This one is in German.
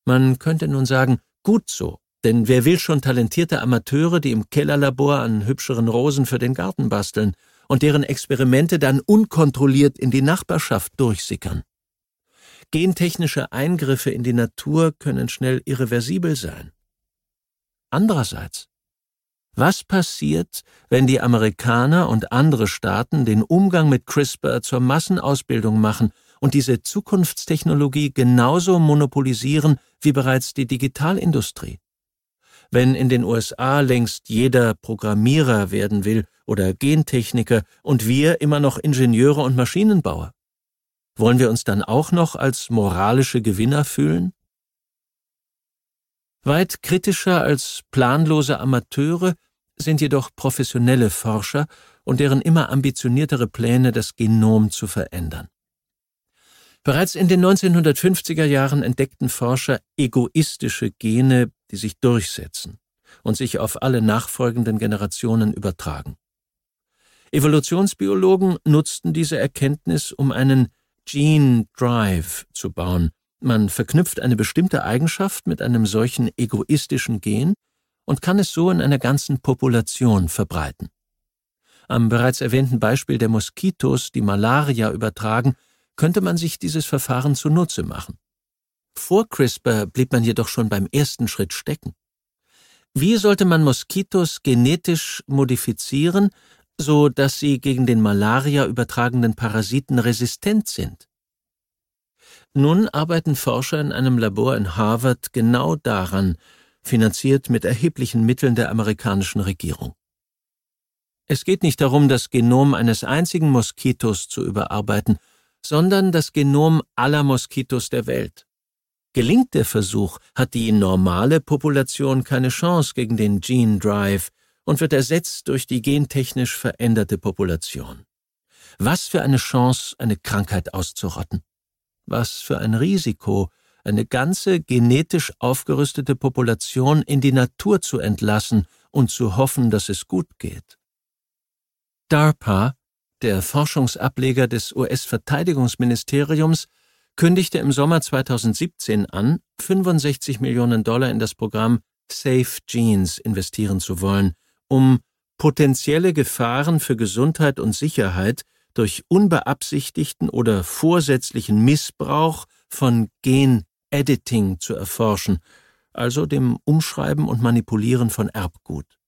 Man könnte nun sagen, gut so, denn wer will schon talentierte Amateure, die im Kellerlabor an hübscheren Rosen für den Garten basteln und deren Experimente dann unkontrolliert in die Nachbarschaft durchsickern? Gentechnische Eingriffe in die Natur können schnell irreversibel sein. Andererseits, was passiert, wenn die Amerikaner und andere Staaten den Umgang mit CRISPR zur Massenausbildung machen und diese Zukunftstechnologie genauso monopolisieren wie bereits die Digitalindustrie? Wenn in den USA längst jeder Programmierer werden will oder Gentechniker und wir immer noch Ingenieure und Maschinenbauer, wollen wir uns dann auch noch als moralische Gewinner fühlen? Weit kritischer als planlose Amateure sind jedoch professionelle Forscher und deren immer ambitioniertere Pläne, das Genom zu verändern. Bereits in den 1950er Jahren entdeckten Forscher egoistische Gene, die sich durchsetzen und sich auf alle nachfolgenden Generationen übertragen. Evolutionsbiologen nutzten diese Erkenntnis, um einen Gene Drive zu bauen. Man verknüpft eine bestimmte Eigenschaft mit einem solchen egoistischen Gen und kann es so in einer ganzen Population verbreiten. Am bereits erwähnten Beispiel der Moskitos, die Malaria übertragen, könnte man sich dieses Verfahren zunutze machen. Vor CRISPR blieb man jedoch schon beim ersten Schritt stecken. Wie sollte man Moskitos genetisch modifizieren, so dass sie gegen den Malaria übertragenden Parasiten resistent sind? Nun arbeiten Forscher in einem Labor in Harvard genau daran, finanziert mit erheblichen Mitteln der amerikanischen Regierung. Es geht nicht darum, das Genom eines einzigen Moskitos zu überarbeiten, sondern das Genom aller Moskitos der Welt. Gelingt der Versuch, hat die normale Population keine Chance gegen den Gene Drive und wird ersetzt durch die gentechnisch veränderte Population. Was für eine Chance, eine Krankheit auszurotten. Was für ein Risiko, eine ganze genetisch aufgerüstete Population in die Natur zu entlassen und zu hoffen, dass es gut geht. DARPA, der Forschungsableger des US-Verteidigungsministeriums, kündigte im Sommer 2017 an, $65 Millionen in das Programm Safe Genes investieren zu wollen, um potenzielle Gefahren für Gesundheit und Sicherheit durch unbeabsichtigten oder vorsätzlichen Missbrauch von Gen-Editing zu erforschen, also dem Umschreiben und Manipulieren von Erbgut.